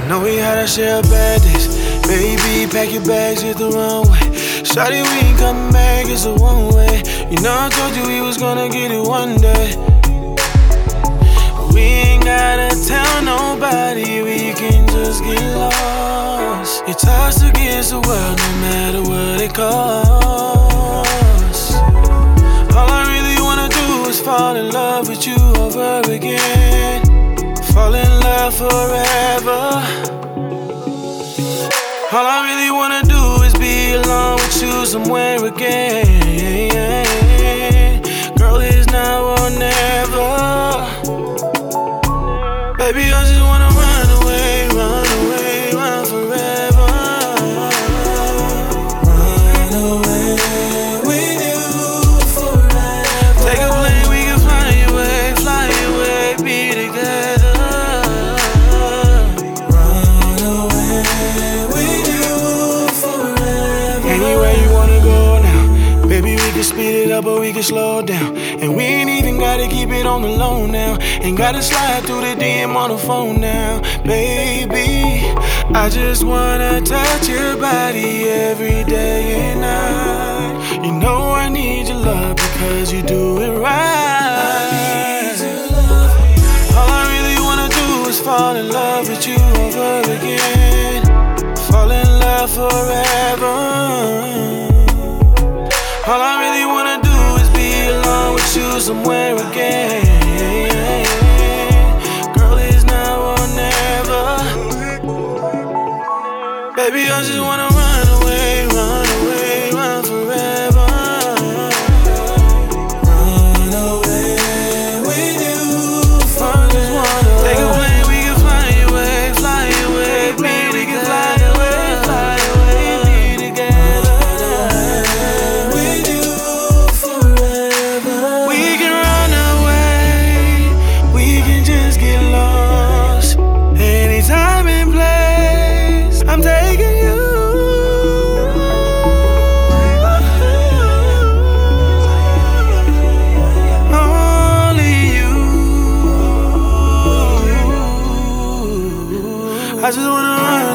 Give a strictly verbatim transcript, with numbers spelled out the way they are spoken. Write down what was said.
Know we had our share of bad days. Baby, pack your bags, hit the runway. Shawty, we ain't coming back, it's a one way. You know I told you we was gonna get it one day. We ain't gotta tell nobody, we can just get lost. It's us against the world, no matter what it costs. All I really wanna do is fall in love with you over again. Fall in love forever. All I really wanna do is be alone with you somewhere again. Girl, it's now or never. Baby, I just wanna run away, run away, run forever. Run away with you forever. Take a plane, we can fly away, fly away, be together. Run away with you forever. Anywhere you wanna go now, baby, we can speed it up or we can slow down. And we ain't even gotta keep it on the low now. Ain't gotta slide through the D M on the phone now. Baby, I just wanna touch your body every day and night. You know I need your love because you do it right. All I really wanna do is fall in love with you over again. Fall in love forever. All I really wanna do is be alone with you somewhere again. Girl, it's now or never. Baby, I just wanna run away, run away, run forever. Run away with you. I just wanna take a plane, we can fly away, fly away, be together. Fly away, fly away, be together. With you forever. We can run away, we can just get lost. Anytime and place, I'm taking you. Only you. I just wanna run